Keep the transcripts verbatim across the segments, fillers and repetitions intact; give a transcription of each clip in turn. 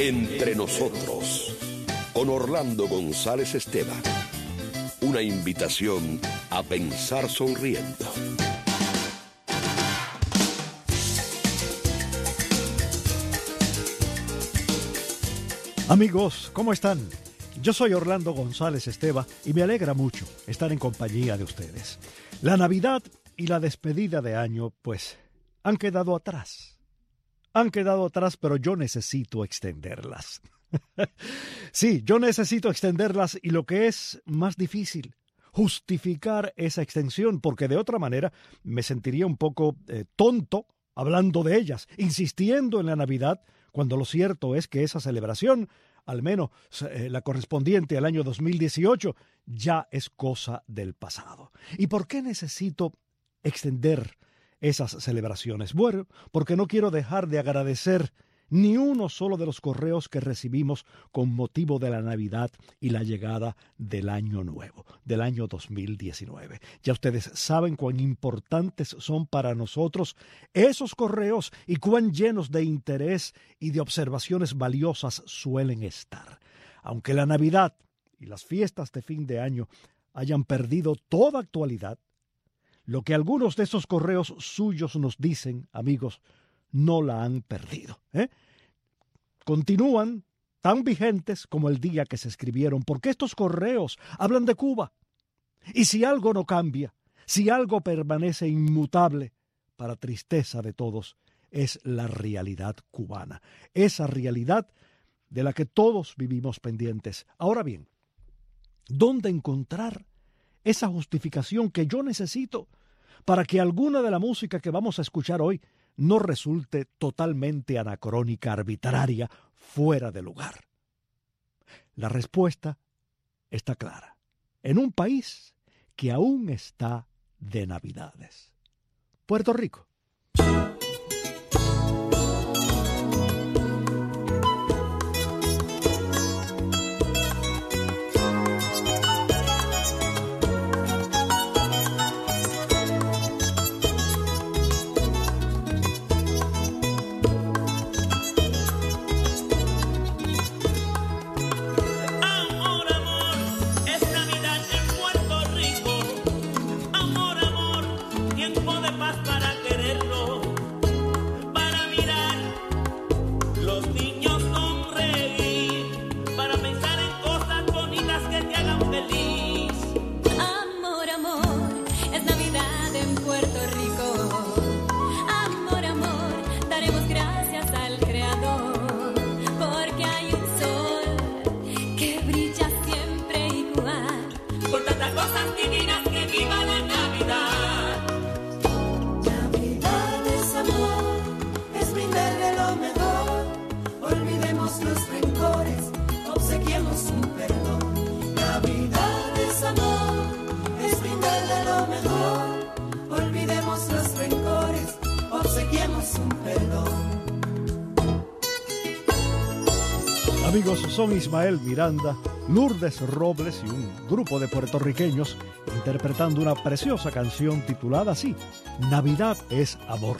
Entre nosotros, con Orlando González Esteban. Una invitación a pensar sonriendo. Amigos, ¿cómo están? Yo soy Orlando González Esteban y me alegra mucho estar en compañía de ustedes. La Navidad y la despedida de año, pues, han quedado atrás. Han quedado atrás, pero yo necesito extenderlas. Sí, yo necesito extenderlas y lo que es más difícil, justificar esa extensión, porque de otra manera me sentiría un poco eh, tonto hablando de ellas, insistiendo en la Navidad, cuando lo cierto es que esa celebración, al menos eh, la correspondiente al año dos mil dieciocho, ya es cosa del pasado. ¿Y por qué necesito extender esas celebraciones? Bueno, porque no quiero dejar de agradecer ni uno solo de los correos que recibimos con motivo de la Navidad y la llegada del Año Nuevo, del año dos mil diecinueve. Ya ustedes saben cuán importantes son para nosotros esos correos y cuán llenos de interés y de observaciones valiosas suelen estar. Aunque la Navidad y las fiestas de fin de año hayan perdido toda actualidad, lo que algunos de esos correos suyos nos dicen, amigos, no la han perdido, ¿eh? Continúan tan vigentes como el día que se escribieron, porque estos correos hablan de Cuba. Y si algo no cambia, si algo permanece inmutable, para tristeza de todos, es la realidad cubana. Esa realidad de la que todos vivimos pendientes. Ahora bien, ¿dónde encontrar esa justificación que yo necesito para que alguna de la música que vamos a escuchar hoy no resulte totalmente anacrónica, arbitraria, fuera de lugar? La respuesta está clara. En un país que aún está de Navidades. Puerto Rico. Amigos, son Ismael Miranda, Lourdes Robles y un grupo de puertorriqueños interpretando una preciosa canción titulada así, Navidad es amor.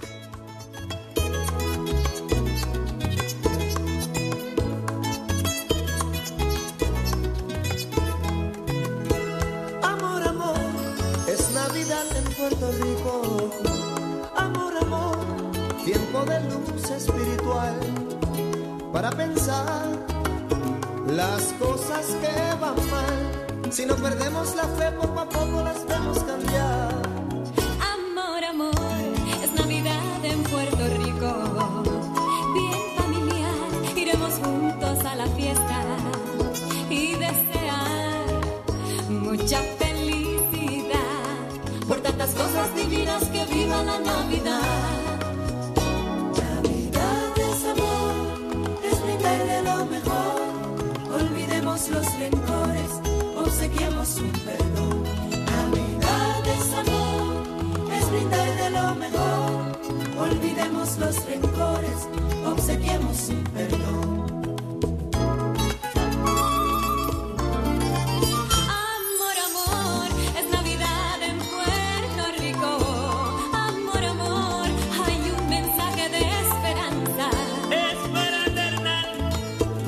Amor, amor, es Navidad en Puerto Rico. Amor, amor, tiempo de luz espiritual para pensar las cosas que van mal. Si no perdemos la fe, poco a poco las vemos cambiar. Amor, amor, es Navidad en Puerto Rico. Bien familiar, iremos juntos a la fiesta y desear mucha felicidad por tantas cosas divinas que viva la Navidad. Navidad es amor, es brindar de lo mejor. Olvidemos los rencores, obsequiemos un perdón. Navidad es amor, es brindar de lo mejor. Olvidemos los rencores, obsequiemos un perdón. Amor, amor, es Navidad en Puerto Rico. Amor, amor, hay un mensaje de esperanza. Es para eternar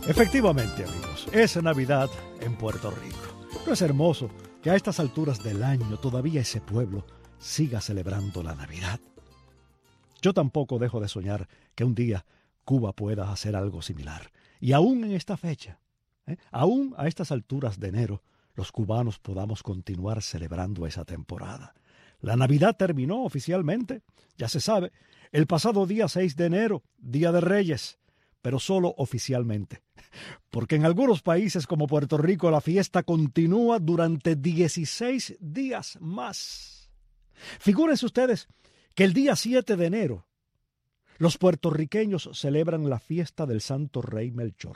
Efectivamente, amigos, es Navidad en Puerto Rico. ¿No es hermoso que a estas alturas del año todavía ese pueblo siga celebrando la Navidad? Yo tampoco dejo de soñar que un día Cuba pueda hacer algo similar. Y aún en esta fecha, ¿eh? aún a estas alturas de enero, los cubanos podamos continuar celebrando esa temporada. La Navidad terminó oficialmente, ya se sabe, el pasado día seis de enero, Día de Reyes, pero solo oficialmente, porque en algunos países como Puerto Rico la fiesta continúa durante dieciséis días más. Figúrense ustedes que el día siete de enero los puertorriqueños celebran la fiesta del Santo Rey Melchor.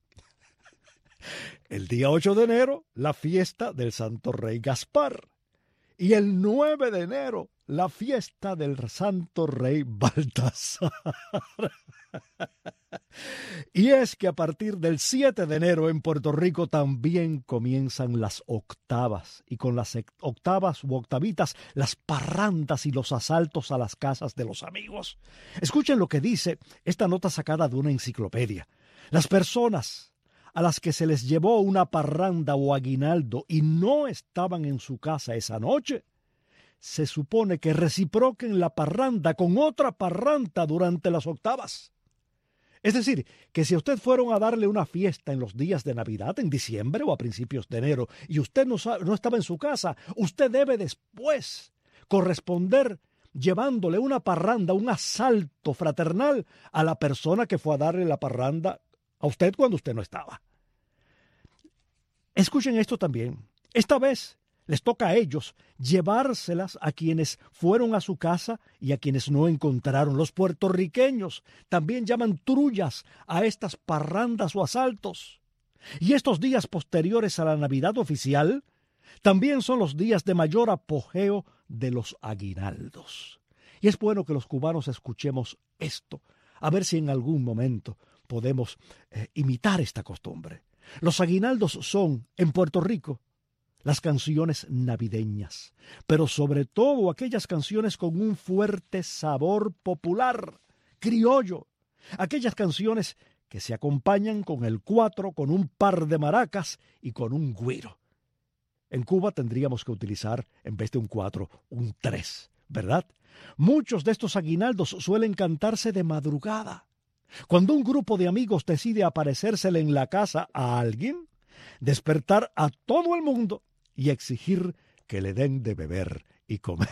El día ocho de enero, la fiesta del Santo Rey Gaspar. Y el nueve de enero, la fiesta del Santo Rey Baltasar. Y es que a partir del siete de enero en Puerto Rico también comienzan las octavas. Y con las octavas u octavitas, las parrandas y los asaltos a las casas de los amigos. Escuchen lo que dice esta nota sacada de una enciclopedia. Las personas a las que se les llevó una parranda o aguinaldo y no estaban en su casa esa noche, se supone que reciproquen la parranda con otra parranda durante las octavas. Es decir, que si usted fueron a darle una fiesta en los días de Navidad, en diciembre o a principios de enero, y usted no, no estaba en su casa, usted debe después corresponder llevándole una parranda, un asalto fraternal a la persona que fue a darle la parranda a usted cuando usted no estaba. Escuchen esto también. Esta vez les toca a ellos llevárselas a quienes fueron a su casa y a quienes no encontraron. Los puertorriqueños también llaman trullas a estas parrandas o asaltos. Y estos días posteriores a la Navidad oficial también son los días de mayor apogeo de los aguinaldos. Y es bueno que los cubanos escuchemos esto, a ver si en algún momento podemos eh, imitar esta costumbre. Los aguinaldos son, en Puerto Rico, las canciones navideñas, pero sobre todo aquellas canciones con un fuerte sabor popular, criollo, aquellas canciones que se acompañan con el cuatro, con un par de maracas y con un güiro. En Cuba tendríamos que utilizar, en vez de un cuatro, un tres, ¿verdad? Muchos de estos aguinaldos suelen cantarse de madrugada. Cuando un grupo de amigos decide aparecérsele en la casa a alguien, despertar a todo el mundo y exigir que le den de beber y comer.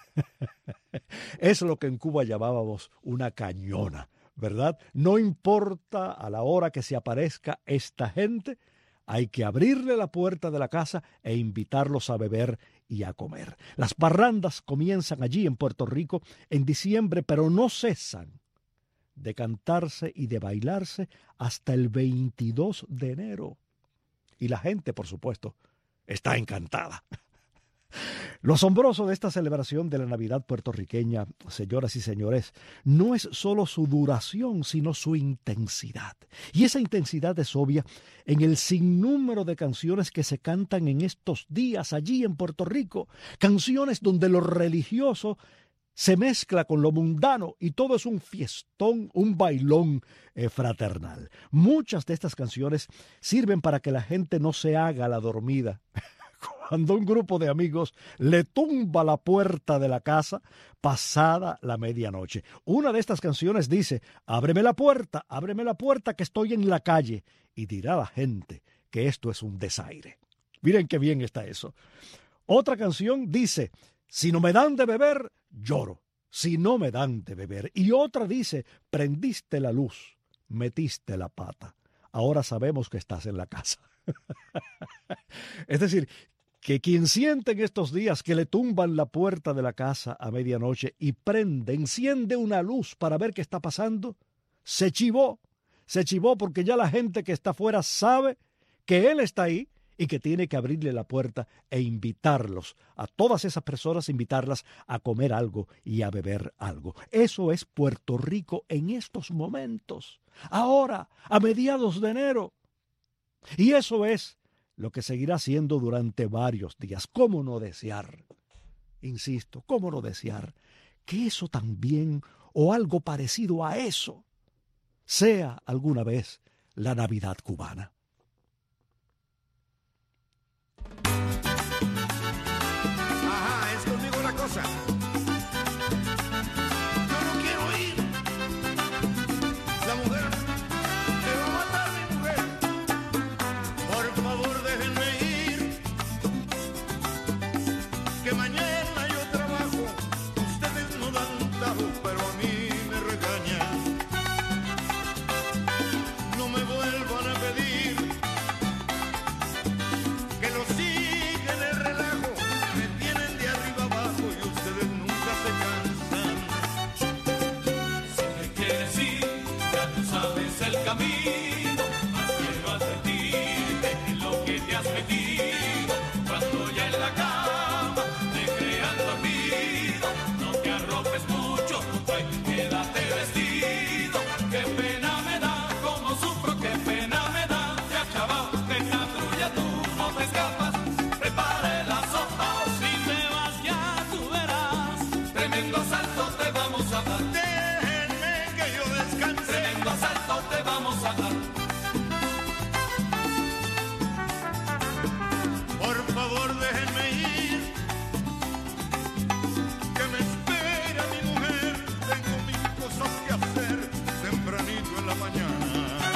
Es lo que en Cuba llamábamos una cañona, ¿verdad? No importa a la hora que se aparezca esta gente, hay que abrirle la puerta de la casa e invitarlos a beber y a comer. Las parrandas comienzan allí en Puerto Rico en diciembre, pero no cesan de cantarse y de bailarse hasta el veintidós de enero. Y la gente, por supuesto, está encantada. Lo asombroso de esta celebración de la Navidad puertorriqueña, señoras y señores, no es solo su duración, sino su intensidad. Y esa intensidad es obvia en el sinnúmero de canciones que se cantan en estos días allí en Puerto Rico. Canciones donde lo religioso se mezcla con lo mundano y todo es un fiestón, un bailón eh, fraternal. Muchas de estas canciones sirven para que la gente no se haga la dormida. Cuando un grupo de amigos le tumba la puerta de la casa pasada la medianoche. Una de estas canciones dice: ábreme la puerta, ábreme la puerta que estoy en la calle. Y dirá la gente que esto es un desaire. Miren qué bien está eso. Otra canción dice: si no me dan de beber, lloro. Si no me dan de beber. Y otra dice: prendiste la luz, metiste la pata. Ahora sabemos que estás en la casa. Es decir, que quien siente en estos días que le tumban la puerta de la casa a medianoche y prende, enciende una luz para ver qué está pasando, se chivó. Se chivó porque ya la gente que está afuera sabe que él está ahí y que tiene que abrirle la puerta e invitarlos, a todas esas personas, invitarlas a comer algo y a beber algo. Eso es Puerto Rico en estos momentos, ahora, a mediados de enero. Y eso es lo que seguirá siendo durante varios días. ¿Cómo no desear? Insisto, ¿cómo no desear que eso también, o algo parecido a eso, sea alguna vez la Navidad cubana. Ajá, es conmigo la cosa. Yo no quiero ir. La mujer me va a matar, mi mujer. Por favor, déjenme ir. Que mañana yo trabajo. Ustedes no dan tajo, pero a mí me regañan. No me vuelvan a pedir que lo siguen el relajo. Me tienen de arriba abajo y ustedes nunca se cansan. Si te quieres ir, ya tú sabes el camino. Más quiero advertirte que lo que te has metido. Cuando ya en la cama te crean dormido, no te arropes mucho, ay, quédate vestido. Qué pena me da, como sufro, qué pena me da. Ya chaval, de esta trulla tú no te escapas. Prepare la sopa o si te vas ya tú verás. Tremendo asalto te vamos a dar. Déjenme que yo descanse. Tremendo asalto te vamos a dar. Por favor, déjenme ir. Que me espera mi mujer. Tengo mil cosas que hacer tempranito en la mañana.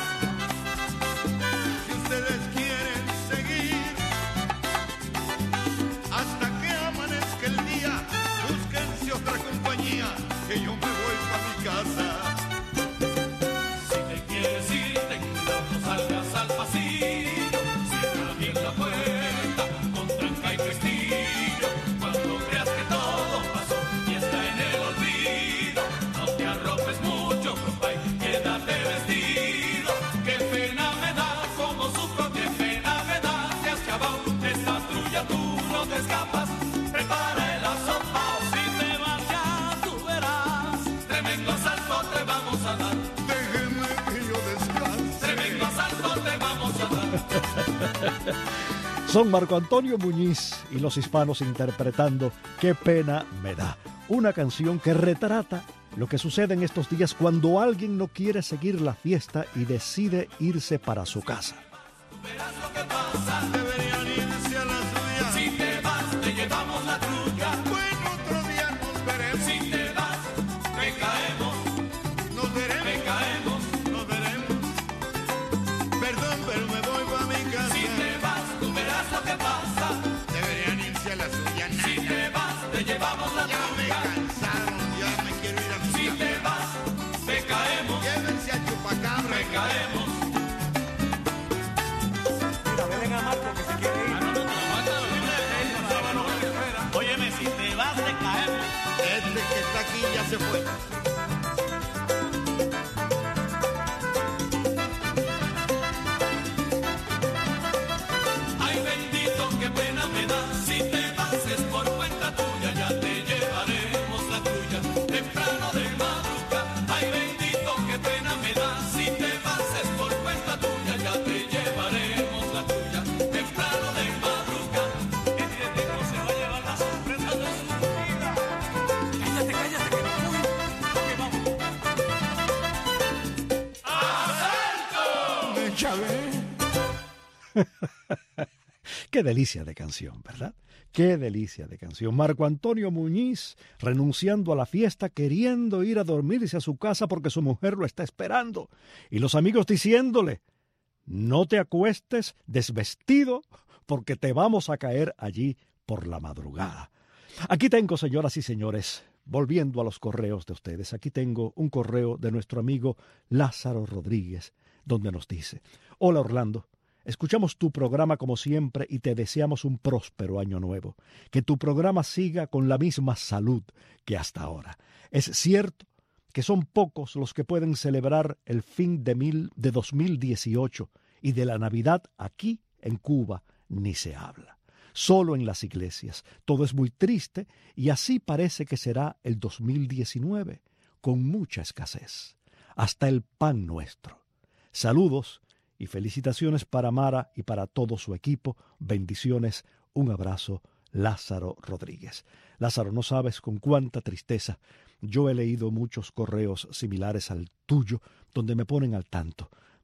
Si ustedes quieren seguir hasta que amanezca el día, búsquense otra compañía, que yo me voy para mi casa. Si te quieres ir, ten cuidado, no salgas al pasillo. Cierra bien la puerta con tranca y pestillo. Cuando creas que todo pasó y está en el olvido, no te arropes mucho, compay, quédate vestido. Qué pena me da, como sufro, qué pena me da. Te has chavao, de esta trulla tú no te escapas. Prepara la sopa o si te vas ya tú verás. Tremendo asalto te vamos a dar. Déjenme que yo descanse. Tremendo asalto te vamos a dar. Son Marco Antonio Muñiz y los hispanos interpretando Qué pena me da, una canción que retrata lo que sucede en estos días cuando alguien no quiere seguir la fiesta y decide irse para su casa. Verás lo que pasa. Deberían irse a la suya. Si te vas, te llevamos la trulla. Bueno, otro día nos veremos. Si te vas, te caemos, Nos te veremos. caemos. Nos veremos. Perdón, pero me voy para mi casa. Si te vas, tú verás lo que pasa. Deberían irse a la suya. Si te vas, te llevamos la Ya me trulla. cansaron, ya me quiero ir a mi Si casa. te vas, te caemos, Llévense a Chupacabra. te caemos. Óyeme, si te vas, te caemos. Este que está aquí ya se fue. Ay, bendito, qué pena me da. Si te vas es por cuenta tuya, ya te llevaremos la tuya. Temprano de madrugada. Ay, bendito, qué pena me da. Si te vas es por cuenta tuya, ya te llevaremos la tuya. Temprano de madrugada. Este tipo se va a llevar la sorpresa de su vida. Cállate, cállate, que no voy. Que vamos. ¡Asalto! Me chavé. Qué delicia de canción, ¿verdad? Qué delicia de canción. Marco Antonio Muñiz renunciando a la fiesta, queriendo ir a dormirse a su casa porque su mujer lo está esperando. Y los amigos diciéndole, no te acuestes desvestido porque te vamos a caer allí por la madrugada. Aquí tengo, señoras y señores, volviendo a los correos de ustedes, aquí tengo un correo de nuestro amigo Lázaro Rodríguez, donde nos dice, hola Orlando, escuchamos tu programa como siempre y te deseamos un próspero año nuevo. Que tu programa siga con la misma salud que hasta ahora. Es cierto que son pocos los que pueden celebrar el fin de, mil, de dos mil dieciocho y de la Navidad aquí en Cuba ni se habla. Solo en las iglesias. Todo es muy triste y así parece que será el dos mil diecinueve, con mucha escasez. Hasta el pan nuestro. Saludos y felicitaciones para Mara y para todo su equipo. Bendiciones. Un abrazo, Lázaro Rodríguez. Lázaro, no sabes con cuánta tristeza yo he leído muchos correos similares al tuyo, donde me ponen al tanto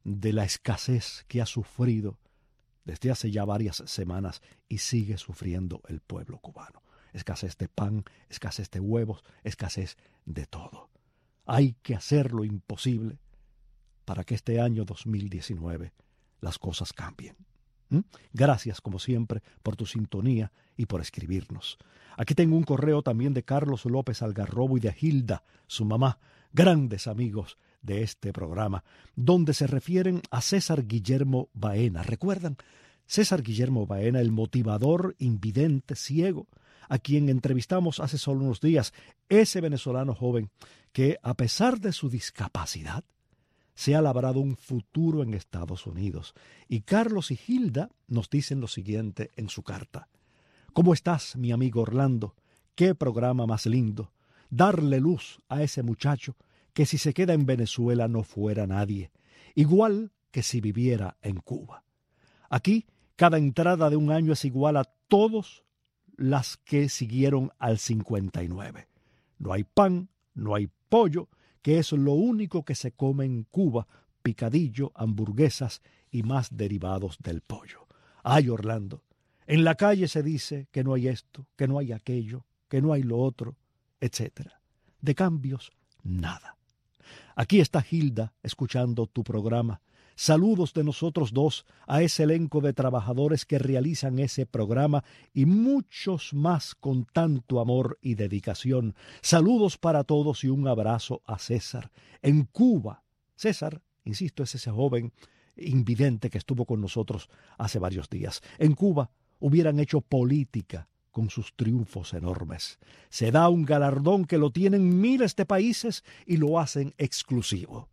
de la escasez que ha sufrido desde hace ya varias semanas y sigue sufriendo el pueblo cubano. Escasez de pan, escasez de huevos, escasez de todo. Hay que hacer lo imposible para que este año dos mil diecinueve las cosas cambien. ¿Mm? Gracias, como siempre, por tu sintonía y por escribirnos. Aquí tengo un correo también de Carlos López Algarrobo y de Hilda, su mamá, grandes amigos de este programa, donde se refieren a César Guillermo Baena. ¿Recuerdan? César Guillermo Baena, el motivador invidente ciego, a quien entrevistamos hace solo unos días, ese venezolano joven que, a pesar de su discapacidad, se ha labrado un futuro en Estados Unidos. Y Carlos y Hilda nos dicen lo siguiente en su carta. ¿Cómo estás, mi amigo Orlando? ¡Qué programa más lindo! Darle luz a ese muchacho que si se queda en Venezuela no fuera nadie, igual que si viviera en Cuba. Aquí, cada entrada de un año es igual a todas las que siguieron al cincuenta y nueve. No hay pan, no hay pollo, que es lo único que se come en Cuba, picadillo, hamburguesas y más derivados del pollo. Ay, Orlando, en la calle se dice que no hay esto, que no hay aquello, que no hay lo otro, etcétera. De cambios, nada. Aquí está Hilda escuchando tu programa. Saludos de nosotros dos a ese elenco de trabajadores que realizan ese programa y muchos más con tanto amor y dedicación. Saludos para todos y un abrazo a César. En Cuba, César, insisto, es ese joven invidente que estuvo con nosotros hace varios días. En Cuba hubieran hecho política con sus triunfos enormes. Se da un galardón que lo tienen miles de países y lo hacen exclusivo.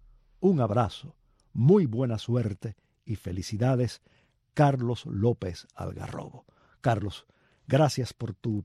Un abrazo. Muy buena suerte y felicidades, Carlos López Algarrobo. Carlos, gracias por tu,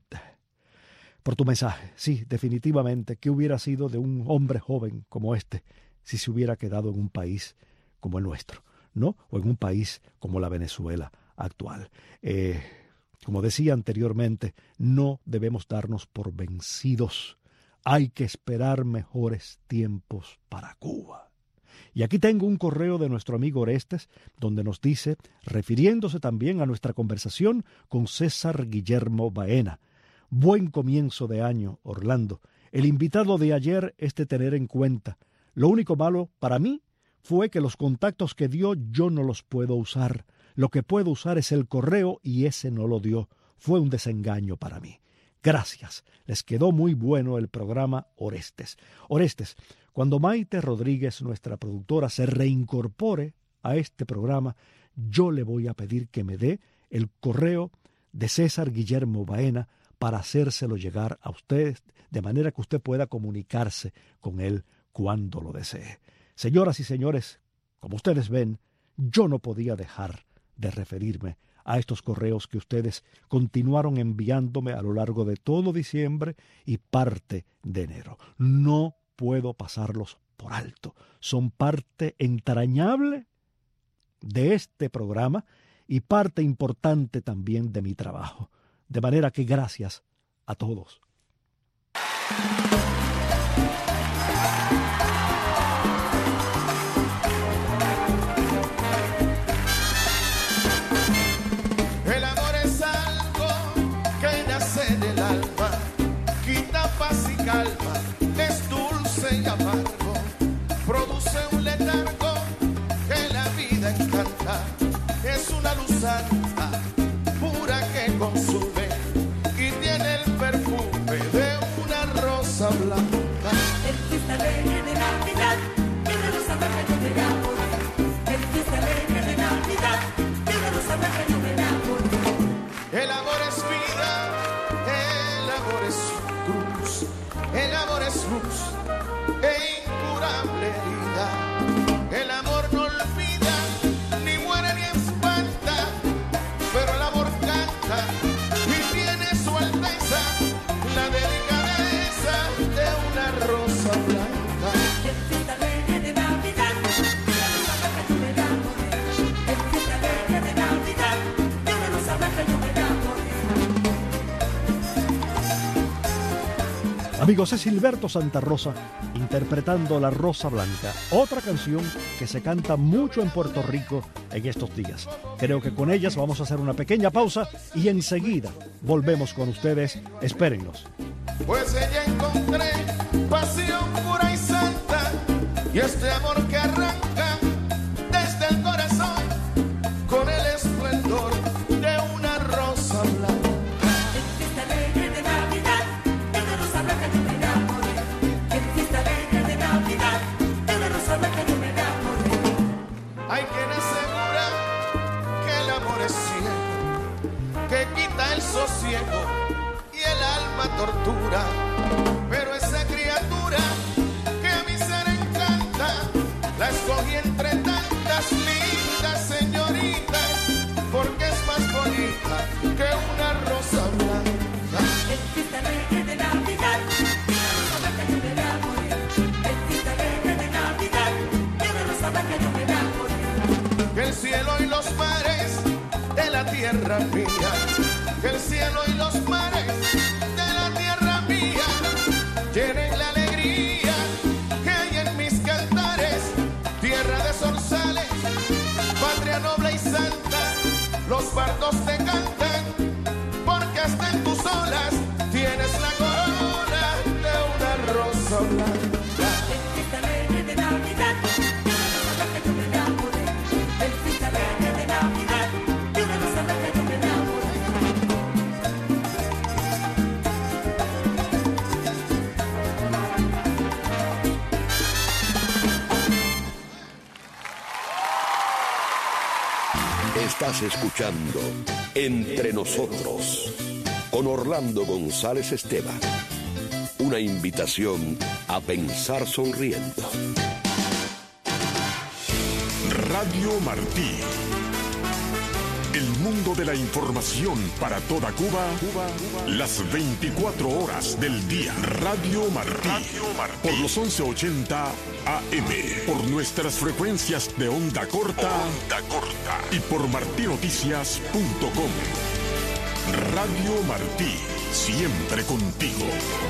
por tu mensaje. Sí, definitivamente, ¿qué hubiera sido de un hombre joven como este si se hubiera quedado en un país como el nuestro, ¿no? O en un país como la Venezuela actual. Eh, como decía anteriormente, no debemos darnos por vencidos. Hay que esperar mejores tiempos para Cuba. Y aquí tengo un correo de nuestro amigo Orestes, donde nos dice, refiriéndose también a nuestra conversación con César Guillermo Baena: buen comienzo de año, Orlando. El invitado de ayer es de tener en cuenta. Lo único malo para mí fue que los contactos que dio yo no los puedo usar. Lo que puedo usar es el correo y ese no lo dio. Fue un desengaño para mí. Gracias. Les quedó muy bueno el programa, Orestes. Orestes, cuando Maite Rodríguez, nuestra productora, se reincorpore a este programa, yo le voy a pedir que me dé el correo de César Guillermo Baena para hacérselo llegar a usted, de manera que usted pueda comunicarse con él cuando lo desee. Señoras y señores, como ustedes ven, yo no podía dejar de referirme a estos correos que ustedes continuaron enviándome a lo largo de todo diciembre y parte de enero. No puedo pasarlos por alto. Son parte entrañable de este programa y parte importante también de mi trabajo. De manera que gracias a todos. El amor es algo que nace del alma, quita paz y calma, es dulce y amargo, produce un letargo que la vida encanta, es una luz santa, pura que consume y tiene el perfume de una rosa blanca. El fiesta alegre de Navidad, tiene rosa blanca yo me enamoré. El fiesta alegre de Navidad, tiene rosa blanca yo me enamoré. El amor es vida, el amor es cruz, el amor es luz e incurable herida. El amor no olvida, ni muere ni espanta, pero el amor canta y tiene su alteza, la delicadeza de una rosa blanca. El fiesta alegre de Navidad, tiene rosa blanca yo me enamoré. El fiesta alegre de Navidad, tiene rosa blanca yo me enamoré. Amigos, es Gilberto Santa Rosa interpretando La Rosa Blanca, otra canción que se canta mucho en Puerto Rico en estos días. Creo que con ellas vamos a hacer una pequeña pausa y enseguida volvemos con ustedes. Espérennos. Pues ella encontré pasión pura y santa, y este amor que arranca desde el corazón con el esplendor de una rosa blanca. En fiesta alegre de Navidad, de una rosa blanca yo me enamoré. En fiesta alegre de Navidad, de una rosa blanca yo me enamoré. Hay quien asegura que el amor es ciego, que quita el sosiego y el alma tortura, pero esa criatura que a mi ser encanta, la escogí entre tantas lindas señoritas, porque es más bonita que una rosa blanca. En fiesta alegre de Navidad, de una rosa blanca yo me enamoré. En fiesta alegre de Navidad, de una rosa blanca yo me enamoré. Que el cielo y los mares de la tierra mía, que el cielo y los mares de la tierra mía llenen la alegría que hay en mis cantares, tierra de zorzales, patria noble y santa, los bardos te cantan, porque hasta en tus olas tienes la corona de una rosa blanca. En fiesta alegre de Navidad, de una rosa blanca yo me enamoré. En fiesta alegre de Navidad, de una rosa blanca yo me enamoré. Estás escuchando Entre Nosotros con Orlando González Esteban. Una invitación a pensar sonriendo. Radio Martí. El mundo de la información para toda Cuba, Cuba, las veinticuatro horas del día. Radio Martí. Radio Martí. Por los once ochenta A M. Por nuestras frecuencias de onda corta. Onda corta. Y por martinoticias punto com. Radio Martí. Siempre contigo.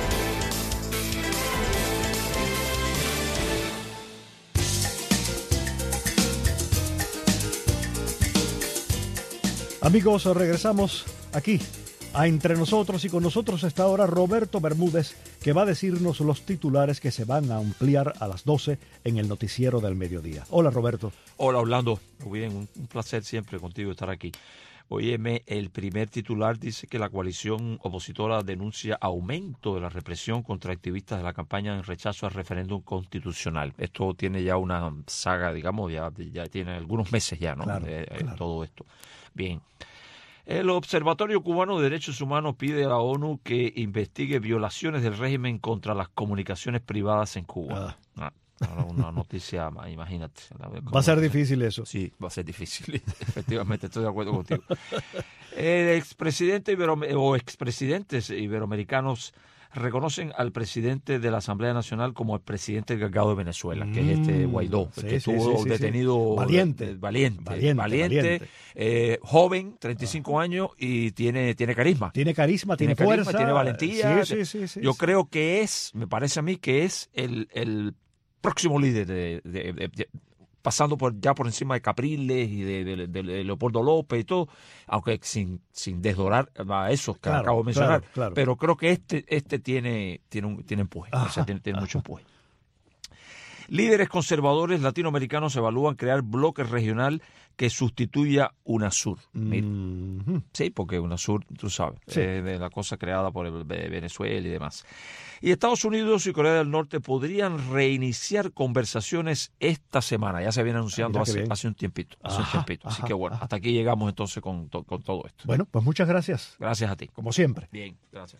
Amigos, regresamos aquí a Entre Nosotros y con nosotros está ahora Roberto Bermúdez, que va a decirnos los titulares que se van a ampliar a las doce en el noticiero del mediodía. Hola, Roberto. Hola, Orlando. Muy bien, un, un placer siempre contigo estar aquí. Óyeme, el primer titular dice que la coalición opositora denuncia aumento de la represión contra activistas de la campaña en rechazo al referéndum constitucional. Esto tiene ya una saga, digamos, ya, ya tiene algunos meses ya, ¿no? Claro, eh, claro. Todo esto. Bien. El Observatorio Cubano de Derechos Humanos pide a la ONU que investigue violaciones del régimen contra las comunicaciones privadas en Cuba. Ah. Ah, una noticia, imagínate. Va a ser difícil eso. Sí, va a ser difícil. Efectivamente, estoy de acuerdo contigo. El expresidente ibero, o expresidentes iberoamericanos reconocen al presidente de la Asamblea Nacional como el presidente encargado de Venezuela, que es este Guaidó, sí, que sí, estuvo sí, sí, detenido. sí. Valiente. Eh, valiente. Valiente, Valiente. valiente. Eh, joven, treinta y cinco años, y tiene, tiene carisma. Tiene carisma, tiene, Tiene carisma, fuerza. tiene valentía. Sí, sí, sí, sí, Yo sí. creo que es, me parece a mí, que es el, el próximo líder de, de, de, de pasando por ya por encima de Capriles y de, de, de, de Leopoldo López y todo, aunque sin, sin desdorar a esos que Claro, acabo de mencionar, claro, claro. pero creo que este, este tiene, tiene, un, tiene empuje, Ajá, o sea, tiene, tiene ajá. mucho empuje. Líderes conservadores latinoamericanos evalúan crear bloque regional que sustituya UNASUR. Mira, Mhm. sí, porque UNASUR, tú sabes, Sí. eh, de la cosa creada por el, de Venezuela y demás. Y Estados Unidos y Corea del Norte podrían reiniciar conversaciones esta semana. Ya se viene anunciando Mira qué hace, bien. hace un tiempito. Hace un Ajá, tiempito. Así ajá, que bueno, ajá. hasta aquí llegamos entonces con, to- con todo esto. Bueno, pues muchas gracias, Gracias a ti. como siempre. Bien, gracias.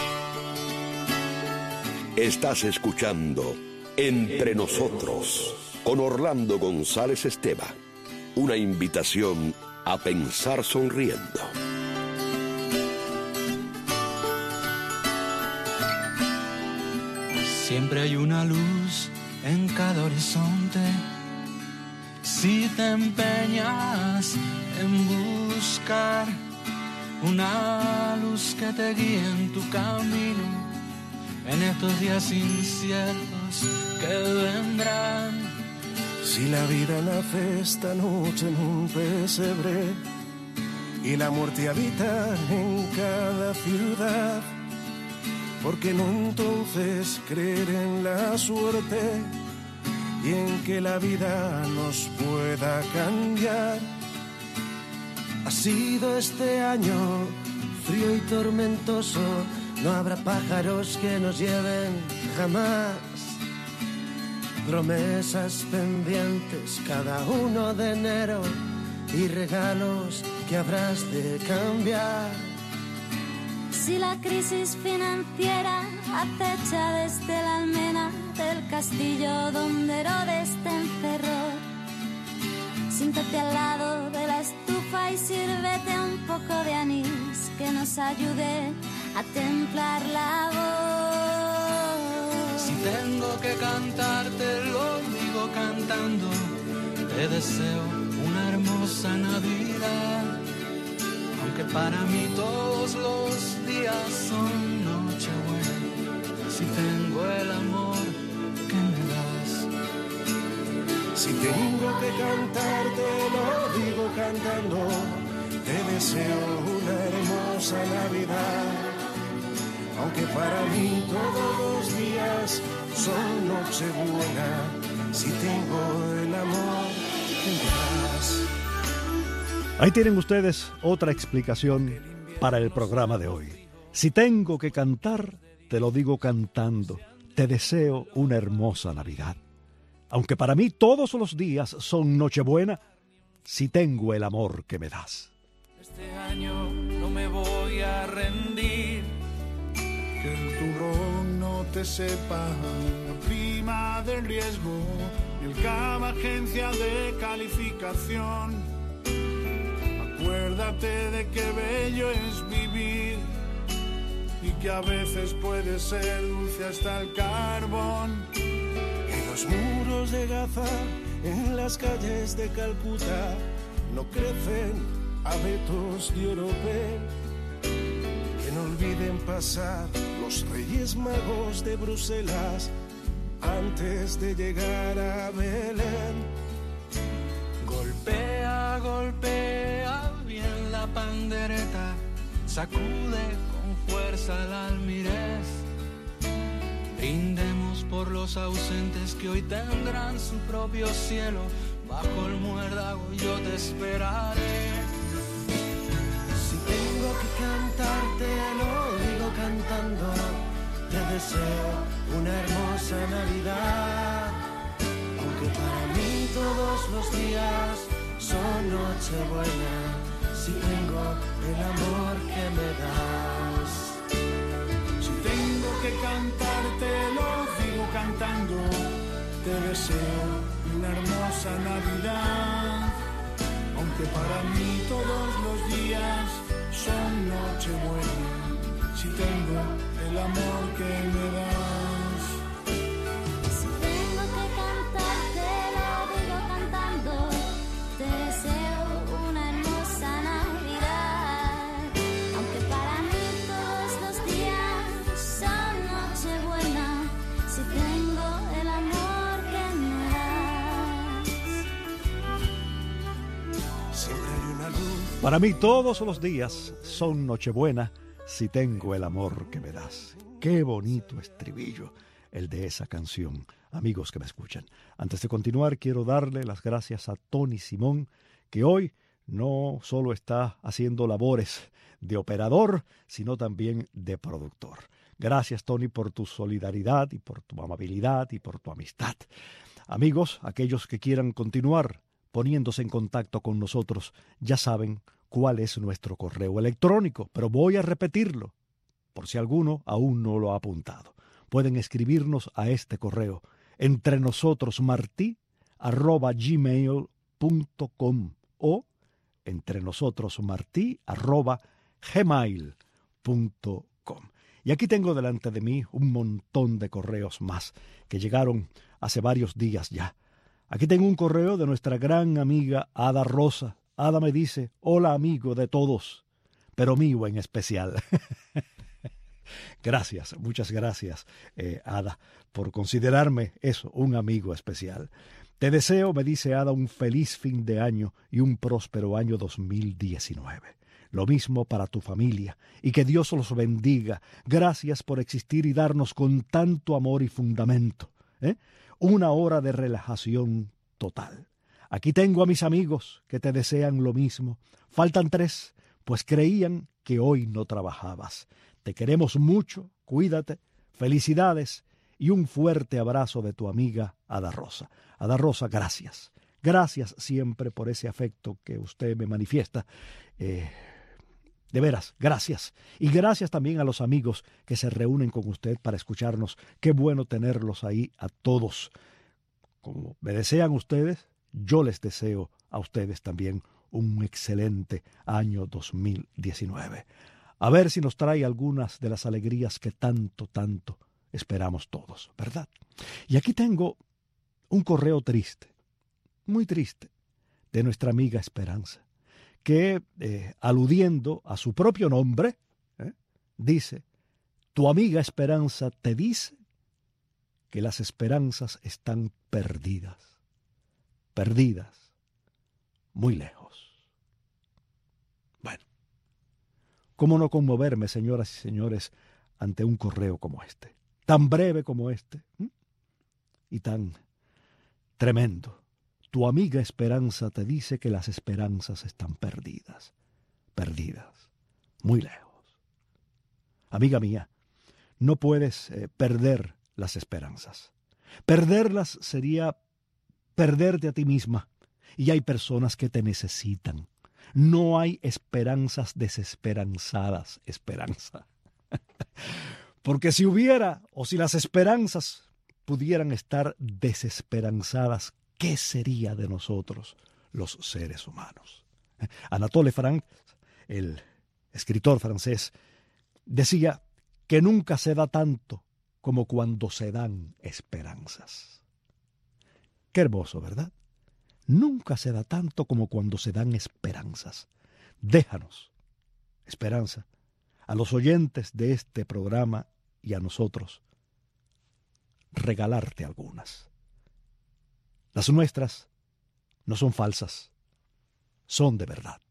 Estás escuchando Entre Nosotros con Orlando González Esteban. Una invitación a pensar sonriendo. Siempre hay una luz en cada horizonte. Si te empeñas en buscar una luz que te guíe en tu camino, en estos días inciertos que vendrán. Si la vida nace esta noche en un pesebre y la muerte habita en cada ciudad, ¿por qué no entonces creer en la suerte y en que la vida nos pueda cambiar? Ha sido este año frío y tormentoso, no habrá pájaros que nos lleven jamás. Promesas pendientes cada uno de enero y regalos que habrás de cambiar. Si la crisis financiera acecha desde la almena del castillo donde Herodes te encerró, siéntate al lado de la estufa y sírvete un poco de anís que nos ayude a templar la voz. Si tengo que cantarte, lo digo cantando, te deseo una hermosa Navidad. Aunque para mí todos los días son Nochebuena, si tengo el amor que me das. Si tengo que cantarte, lo digo cantando, te deseo una hermosa Navidad. Aunque para mí todos los días son Nochebuena, si tengo el amor que me das. Ahí tienen ustedes otra explicación para el programa de hoy. Si tengo que cantar, te lo digo cantando, te deseo una hermosa Navidad. Aunque para mí todos los días son Nochebuena, si tengo el amor que me das. Este año no me voy a rendir. Que el turrón no te sepa la prima del riesgo y el cava agencia de calificación. Acuérdate de qué bello es vivir y que a veces puede ser dulce hasta el carbón. En los muros de Gaza, en las calles de Calcuta, no crecen abetos de oropel. Que no olviden pasar los Reyes Magos de Bruselas antes de llegar a Belén. Golpea, golpea bien la pandereta, sacude con fuerza el almirez. Brindemos por los ausentes que hoy tendrán su propio cielo. Bajo el muérdago yo te esperaré. Si tengo que cantarte, lo digo cantando, te deseo una hermosa Navidad. Aunque para mí todos los días son Nochebuena, si tengo el amor que me das. Si tengo que cantarte, lo digo cantando, te deseo una hermosa Navidad. Aunque para mí todos los días son Nochebuena, si tengo el amor que me das. Si tengo que cantarte, lo digo cantando, te deseo una hermosa Navidad. Aunque para mí todos los días son Nochebuena, si tengo el amor que me das. Siempre hay una luz. Para mí todos los días son Nochebuena, si tengo el amor que me das. Qué bonito estribillo el de esa canción, amigos que me escuchan. Antes de continuar, quiero darle las gracias a Tony Simón, que hoy no solo está haciendo labores de operador, sino también de productor. Gracias, Tony, por tu solidaridad y por tu amabilidad y por tu amistad. Amigos, aquellos que quieran continuar poniéndose en contacto con nosotros, ya saben cuál es nuestro correo electrónico, pero voy a repetirlo, por si alguno aún no lo ha apuntado. Pueden escribirnos a este correo, entrenosotrosmartí arroba gmail punto com o entrenosotrosmartí arroba gmail punto com. Y aquí tengo delante de mí un montón de correos más que llegaron hace varios días ya. Aquí tengo un correo de nuestra gran amiga Ada Rosa. Ada me dice, hola amigo de todos, pero mío en especial. Gracias, muchas gracias, eh, Ada, por considerarme eso, un amigo especial. Te deseo, me dice Ada, un feliz fin de año y un próspero año dos mil diecinueve. Lo mismo para tu familia, y que Dios los bendiga. Gracias por existir y darnos con tanto amor y fundamento, ¿eh? Una hora de relajación total. Aquí tengo a mis amigos que te desean lo mismo. Faltan tres, pues creían que hoy no trabajabas. Te queremos mucho, cuídate, felicidades y un fuerte abrazo de tu amiga Ada Rosa. Ada Rosa, gracias. Gracias siempre por ese afecto que usted me manifiesta. Eh, de veras, gracias. Y gracias también a los amigos que se reúnen con usted para escucharnos. Qué bueno tenerlos ahí a todos. Como me desean ustedes, yo les deseo a ustedes también un excelente año dos mil diecinueve. A ver si nos trae algunas de las alegrías que tanto, tanto esperamos todos, ¿verdad? Y aquí tengo un correo triste, muy triste, de nuestra amiga Esperanza, que, eh, aludiendo a su propio nombre, ¿eh? dice, tu amiga Esperanza te dice que las esperanzas están perdidas, perdidas, muy lejos. Bueno, ¿cómo no conmoverme, señoras y señores, ante un correo como este? Tan breve como este, ¿eh? y tan tremendo. Tu amiga Esperanza te dice que las esperanzas están perdidas, perdidas, muy lejos. Amiga mía, no puedes eh, perder las esperanzas. Perderlas sería perderte a ti misma, y hay personas que te necesitan. No hay esperanzas desesperanzadas, esperanza. Porque si hubiera, o si las esperanzas pudieran estar desesperanzadas, ¿qué sería de nosotros, los seres humanos? Anatole France, el escritor francés, decía que nunca se da tanto como cuando se dan esperanzas. Qué hermoso, ¿verdad? Nunca se da tanto como cuando se dan esperanzas. Déjanos, Esperanza, a los oyentes de este programa y a nosotros, regalarte algunas. Las nuestras no son falsas, son de verdad.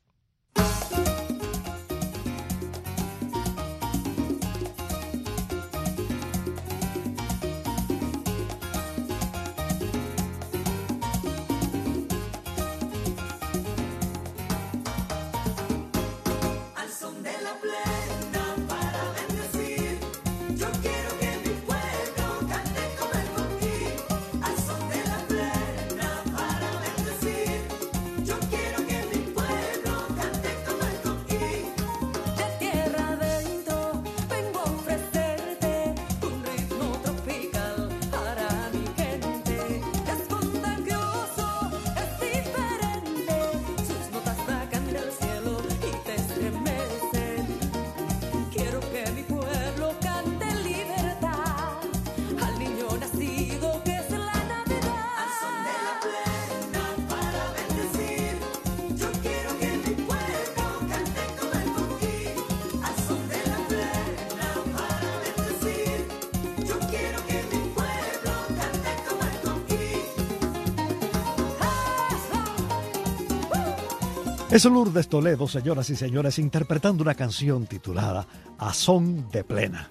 Es Lourdes Toledo, señoras y señores, interpretando una canción titulada A Son de Plena.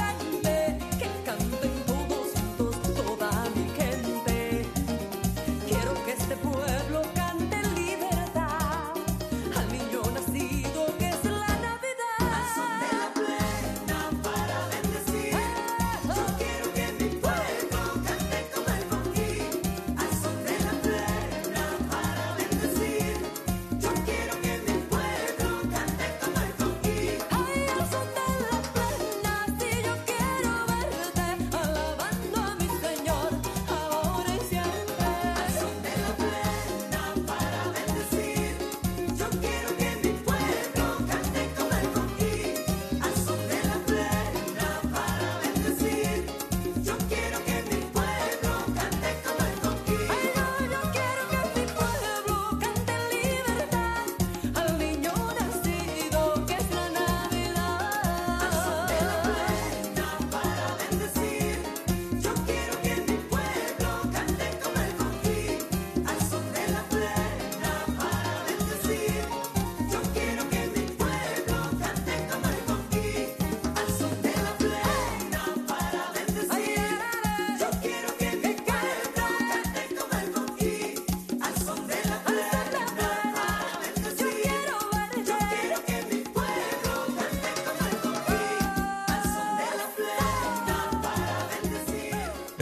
Que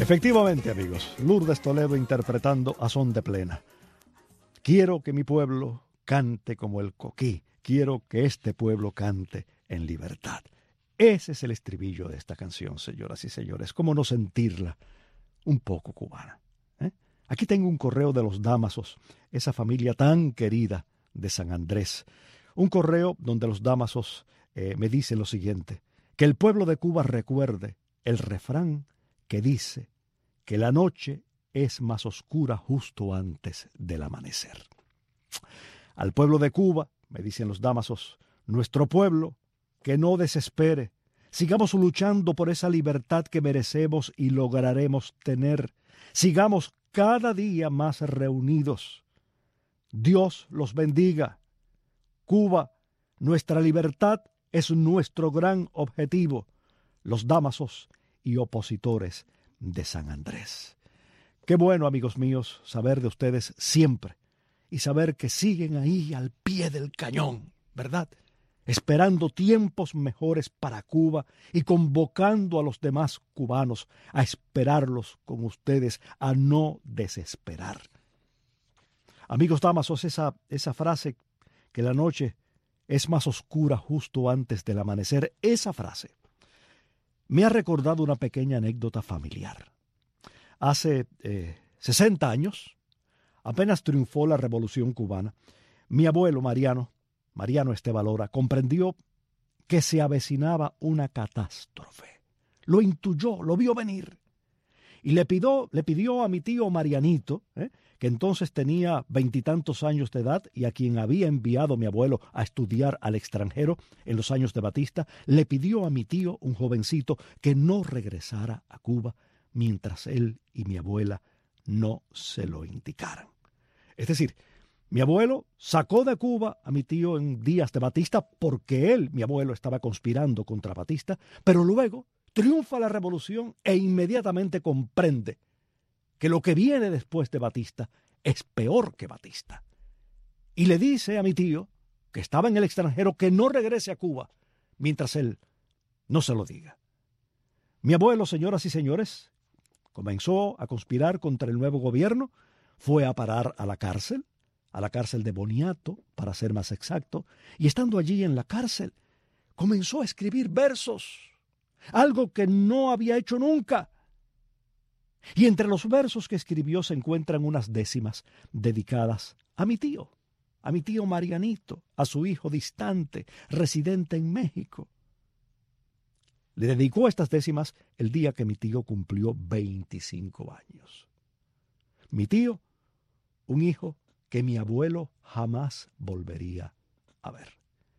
Efectivamente, amigos, Lourdes Toledo interpretando a son de plena. Quiero que mi pueblo cante como el coquí. Quiero que este pueblo cante en libertad. Ese es el estribillo de esta canción, señoras y señores. ¿Cómo no sentirla un poco cubana? ¿Eh? Aquí tengo un correo de los Dámasos, esa familia tan querida de San Andrés. Un correo donde los Dámasos eh, me dicen lo siguiente: que el pueblo de Cuba recuerde el refrán que dice que la noche es más oscura justo antes del amanecer. Al pueblo de Cuba, me dicen los Dámasos, nuestro pueblo, que no desespere, sigamos luchando por esa libertad que merecemos y lograremos tener. Sigamos cada día más reunidos. Dios los bendiga. Cuba, nuestra libertad es nuestro gran objetivo. Los Dámasos y opositores de San Andrés. Qué bueno, amigos míos, saber de ustedes siempre y saber que siguen ahí al pie del cañón, ¿verdad? Esperando tiempos mejores para Cuba y convocando a los demás cubanos a esperarlos con ustedes, a no desesperar. Amigos Dámasos, esa, esa frase que la noche es más oscura justo antes del amanecer, esa frase me ha recordado una pequeña anécdota familiar. Hace eh, sesenta años, apenas triunfó la Revolución Cubana, mi abuelo Mariano, Mariano Estevalora, comprendió que se avecinaba una catástrofe. Lo intuyó, lo vio venir. Y le pidió, le pidió a mi tío Marianito, ¿eh? que entonces tenía veintitantos años de edad y a quien había enviado mi abuelo a estudiar al extranjero en los años de Batista, le pidió a mi tío, un jovencito, que no regresara a Cuba mientras él y mi abuela no se lo indicaran. Es decir, mi abuelo sacó de Cuba a mi tío en días de Batista porque él, mi abuelo, estaba conspirando contra Batista, pero luego triunfa la revolución e inmediatamente comprende que lo que viene después de Batista es peor que Batista. Y le dice a mi tío, que estaba en el extranjero, que no regrese a Cuba mientras él no se lo diga. Mi abuelo, señoras y señores, comenzó a conspirar contra el nuevo gobierno, fue a parar a la cárcel, a la cárcel de Boniato, para ser más exacto, y estando allí en la cárcel, comenzó a escribir versos, algo que no había hecho nunca. Y entre los versos que escribió se encuentran unas décimas dedicadas a mi tío, a mi tío Marianito, a su hijo distante, residente en México. Le dedicó estas décimas el día que mi tío cumplió veinticinco años. Mi tío, un hijo que mi abuelo jamás volvería a ver.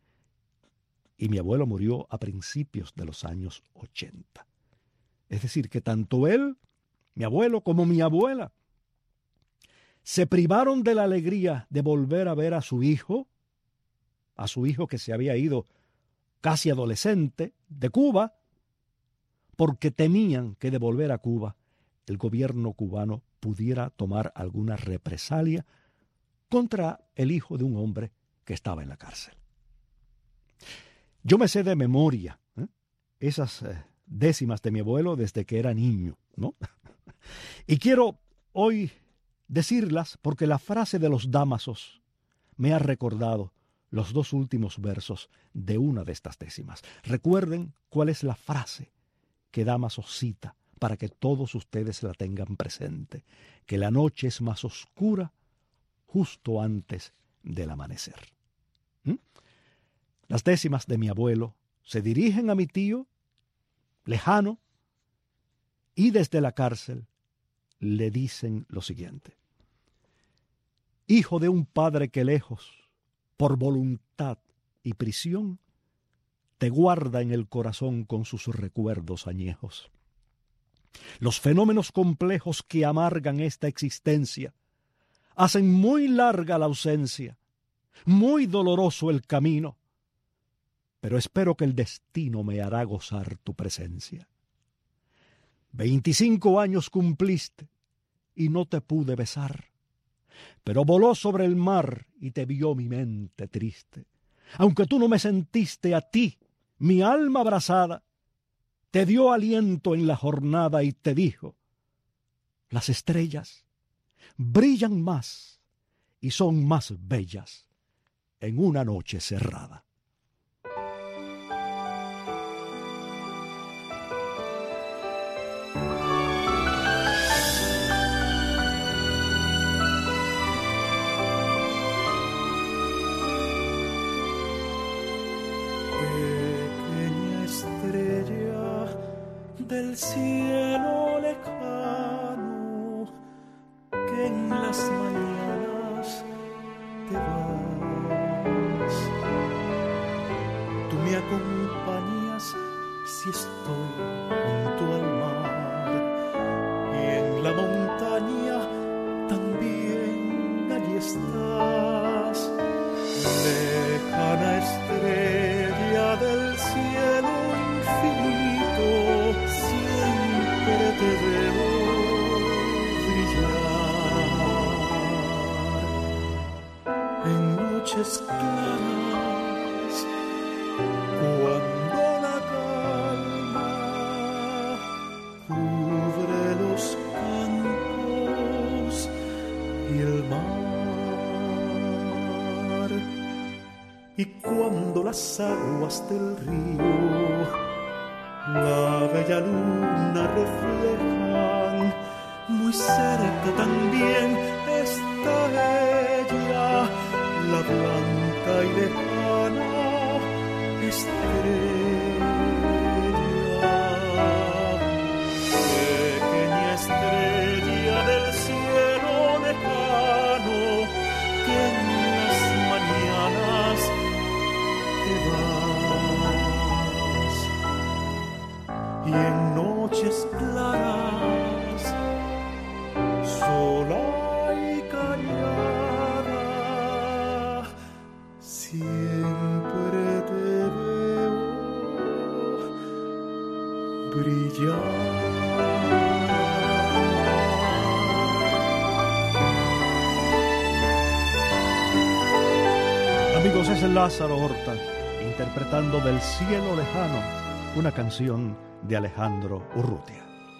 Y mi abuelo murió a principios de los años ochenta. Es decir, que tanto él, mi abuelo, como mi abuela, se privaron de la alegría de volver a ver a su hijo, a su hijo que se había ido casi adolescente de Cuba, porque temían que de volver a Cuba el gobierno cubano pudiera tomar alguna represalia contra el hijo de un hombre que estaba en la cárcel. Yo me sé de memoria ¿eh? esas eh, décimas de mi abuelo desde que era niño, ¿no? Y quiero hoy decirlas porque la frase de los Dámasos me ha recordado los dos últimos versos de una de estas décimas. Recuerden cuál es la frase que Dámasos cita para que todos ustedes la tengan presente, que la noche es más oscura justo antes del amanecer. ¿Mm? Las décimas de mi abuelo se dirigen a mi tío, lejano, y desde la cárcel le dicen lo siguiente: hijo de un padre que lejos, por voluntad y prisión, te guarda en el corazón con sus recuerdos añejos. Los fenómenos complejos que amargan esta existencia hacen muy larga la ausencia, muy doloroso el camino, pero espero que el destino me hará gozar tu presencia. Veinticinco años cumpliste y no te pude besar, pero voló sobre el mar y te vio mi mente triste. Aunque tú no me sentiste a ti, mi alma abrazada te dio aliento en la jornada y te dijo: Las estrellas brillan más y son más bellas en una noche cerrada. Del cielo lejano, que en las mañanas te vas. Tú me acompañas si estoy junto al mar, y en la montaña también allí estás. Lejana estrella del cielo infinito, siempre te veo brillar en noches claras, cuando la calma cubre los campos y el mar, y cuando las aguas del río la bella luna reflejan, muy cerca también está ella, la blanca y lejana estrella. Pequeña estrella del cielo lejano, que en las mañanas te vas. Y en noches claras, sola y callada, siempre te veo brillar. Amigos, es Lázaro Horta interpretando Del cielo lejano, una canción de Alejandro Urrutia.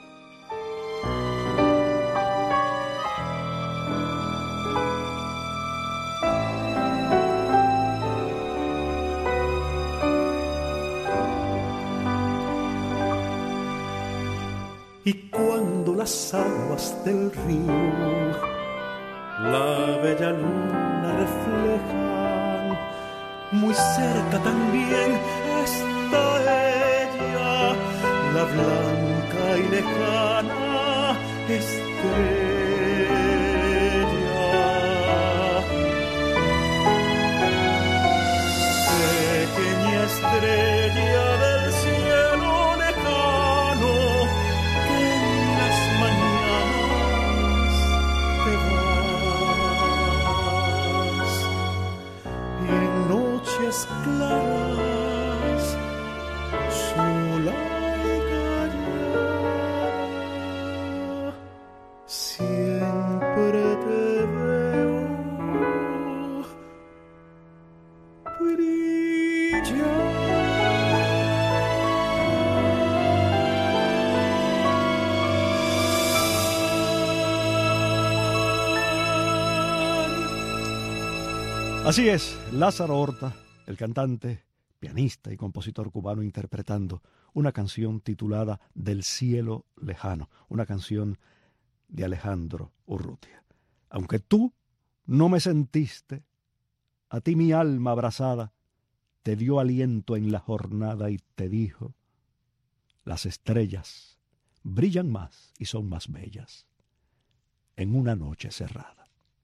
Y cuando las aguas del río la bella luna reflejan, muy cerca también está ella, la blanca y lejana estrella. Pequeña estrella del cielo lejano, que en las mañanas te vas, y en noches claras, sola y callada, siempre te veo brillar. Así es, Lázaro Horta, el cantante, pianista y compositor cubano, interpretando una canción titulada Del cielo lejano, una canción de Alejandro Urrutia. Aunque tú no me sentiste, a ti mi alma abrazada te dio aliento en la jornada y te dijo: las estrellas brillan más y son más bellas en una noche cerrada.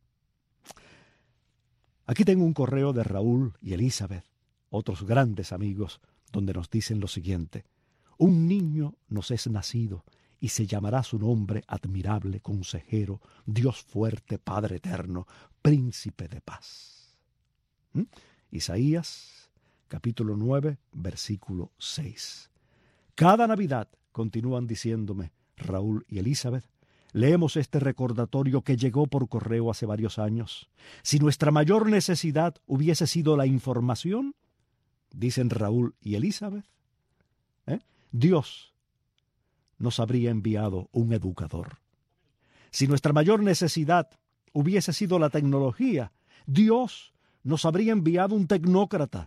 Aquí tengo un correo de Raúl y Elizabeth, otros grandes amigos, donde nos dicen lo siguiente: un niño nos es nacido y se llamará su nombre admirable, consejero, Dios fuerte, Padre eterno, príncipe de paz. ¿Mm? Isaías, capítulo nueve, versículo seis. Cada Navidad, continúan diciéndome Raúl y Elizabeth, leemos este recordatorio que llegó por correo hace varios años. Si nuestra mayor necesidad hubiese sido la información, dicen Raúl y Elizabeth, ¿eh? Dios nos habría enviado un educador. Si nuestra mayor necesidad hubiese sido la tecnología, Dios nos habría enviado un tecnócrata.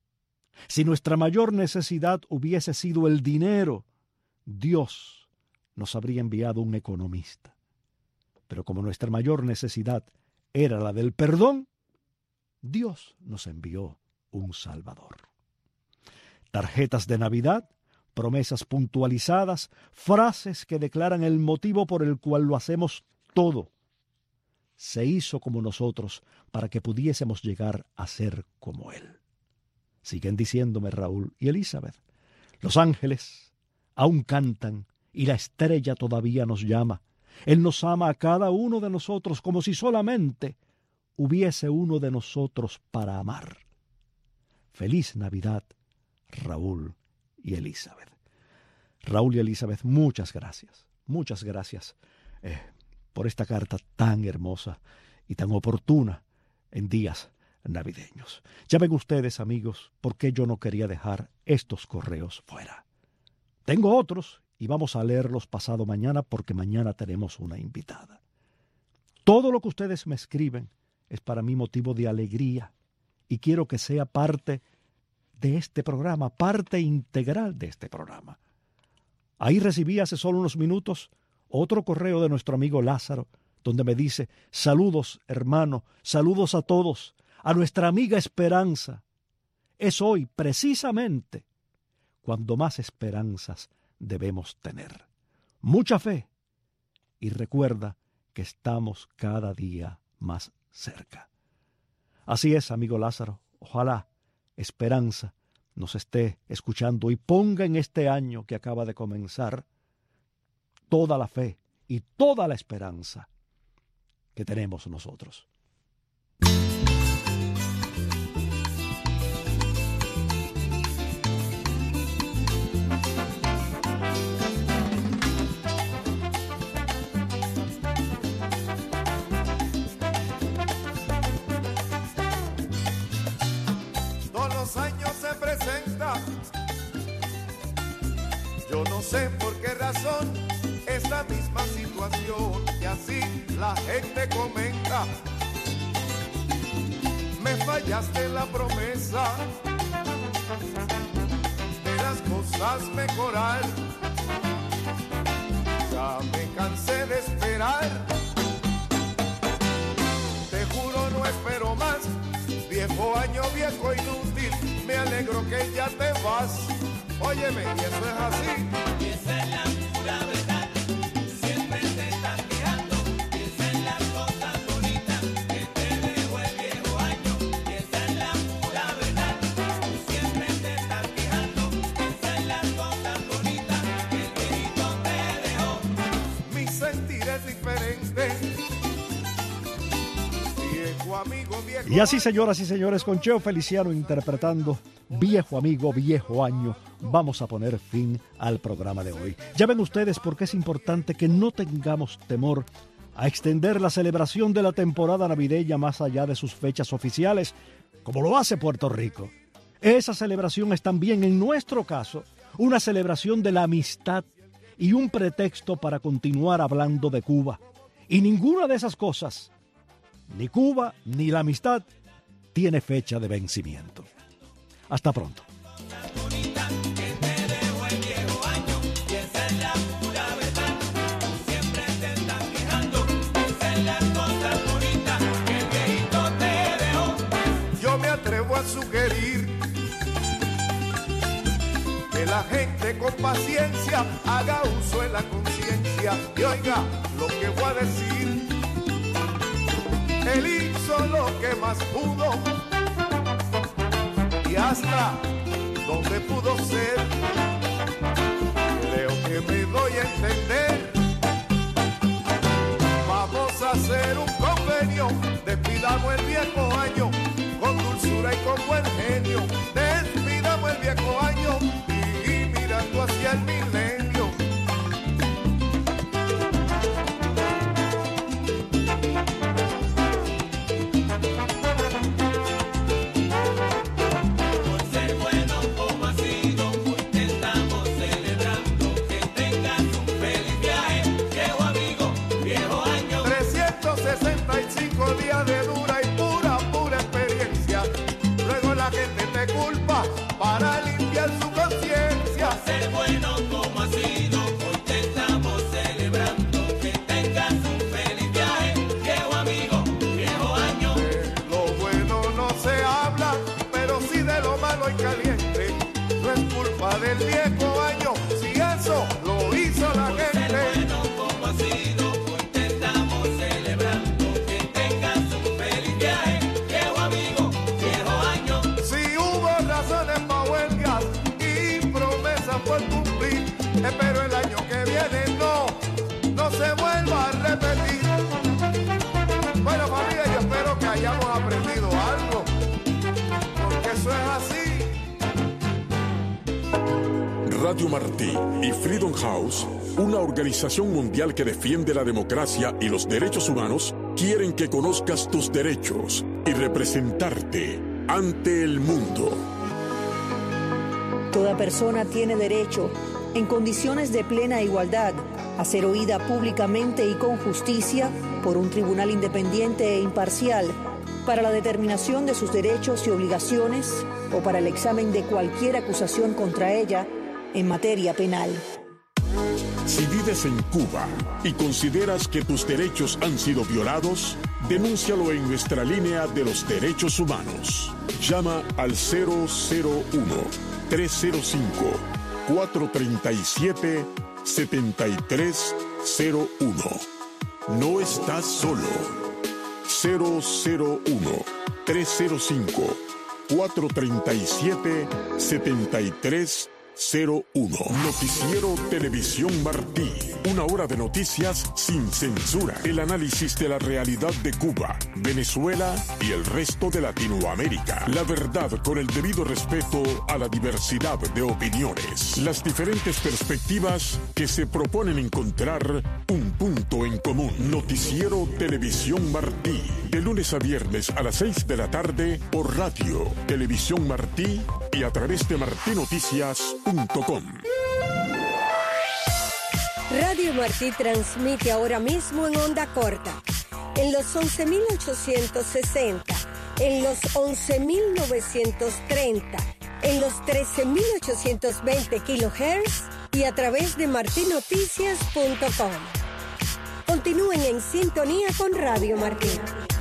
Si nuestra mayor necesidad hubiese sido el dinero, Dios nos habría enviado un economista. Pero como nuestra mayor necesidad era la del perdón, Dios nos envió un Salvador. Tarjetas de Navidad, promesas puntualizadas, frases que declaran el motivo por el cual lo hacemos todo. Se hizo como nosotros para que pudiésemos llegar a ser como Él. Siguen diciéndome Raúl y Elizabeth. Los ángeles aún cantan y la estrella todavía nos llama. Él nos ama a cada uno de nosotros como si solamente hubiese uno de nosotros para amar. Feliz Navidad, Raúl y Elizabeth. Raúl y Elizabeth, muchas gracias, muchas gracias eh, por esta carta tan hermosa y tan oportuna en días navideños. Ya ven ustedes, amigos, por qué yo no quería dejar estos correos fuera. Tengo otros y vamos a leerlos pasado mañana porque mañana tenemos una invitada. Todo lo que ustedes me escriben es para mí motivo de alegría y quiero que sea parte de este programa, parte integral de este programa. Ahí recibí hace solo unos minutos otro correo de nuestro amigo Lázaro, donde me dice: saludos, hermano, saludos a todos, a nuestra amiga Esperanza. Es hoy, precisamente, cuando más esperanzas debemos tener. Mucha fe y recuerda que estamos cada día más cerca. Así es, amigo Lázaro, ojalá Esperanza nos esté escuchando y ponga en este año que acaba de comenzar toda la fe y toda la esperanza que tenemos nosotros. Años se presenta, yo no sé por qué razón, esta misma situación, y así la gente comenta: me fallaste la promesa de las cosas mejorar, ya me cansé de esperar, te juro no espero más. Viejo año, viejo inútil, me alegro que ya te vas. Óyeme, y eso es así. Y esa es la pura verdad. Siempre te estás quejando. Piensa en las cosas bonitas que te dejó el viejo año. Y esa es la pura verdad. Siempre te estás quejando. Piensa en las cosas bonitas que el viejito te dejó. Mi sentir es diferente. Amigo, viejo y así, señoras y señores, con Cheo Feliciano interpretando Viejo Amigo, Viejo Año, vamos a poner fin al programa de hoy. Ya ven ustedes por qué es importante que no tengamos temor a extender la celebración de la temporada navideña más allá de sus fechas oficiales, como lo hace Puerto Rico. Esa celebración es también, en nuestro caso, una celebración de la amistad y un pretexto para continuar hablando de Cuba. Y ninguna de esas cosas, ni Cuba, ni la amistad, tiene fecha de vencimiento. Hasta pronto. Yo me atrevo a sugerir que la gente con paciencia haga uso de la conciencia y oiga lo que voy a decir. Él hizo lo que más pudo y hasta donde pudo ser. Creo que me doy a entender. Vamos a hacer un convenio, despidamos el viejo año con dulzura y con buen genio. Despidamos el viejo año y, y mirando hacia el milenio. Viejo faltan por cumplir. Espero el año que viene no, no se vuelva a repetir. Bueno, familia, yo espero que hayamos aprendido algo, porque eso es así. Radio Martí y Freedom House, una organización mundial que defiende la democracia y los derechos humanos, quieren que conozcas tus derechos y representarte ante el mundo. Toda persona tiene derecho, en condiciones de plena igualdad, a ser oída públicamente y con justicia por un tribunal independiente e imparcial para la determinación de sus derechos y obligaciones o para el examen de cualquier acusación contra ella en materia penal. Si vives en Cuba y consideras que tus derechos han sido violados, denúncialo en nuestra línea de los derechos humanos. Llama al cero cero uno, tres cero cinco, cuatro tres siete, siete tres cero uno. No estás solo. cero cero uno, tres cero cinco, cuatro tres siete, siete tres cero uno. Noticiero Televisión Martí. Una hora de noticias sin censura. El análisis de la realidad de Cuba, Venezuela y el resto de Latinoamérica. La verdad con el debido respeto a la diversidad de opiniones. Las diferentes perspectivas que se proponen encontrar un punto en común. Noticiero Televisión Martí. De lunes a viernes a las seis de la tarde por Radio Televisión Martí y a través de martinoticias punto com. Radio Martí transmite ahora mismo en onda corta, en los once mil ochocientos sesenta, en los once mil novecientos treinta, en los trece mil ochocientos veinte kilohertz y a través de martinoticias punto com. Continúen en sintonía con Radio Martí.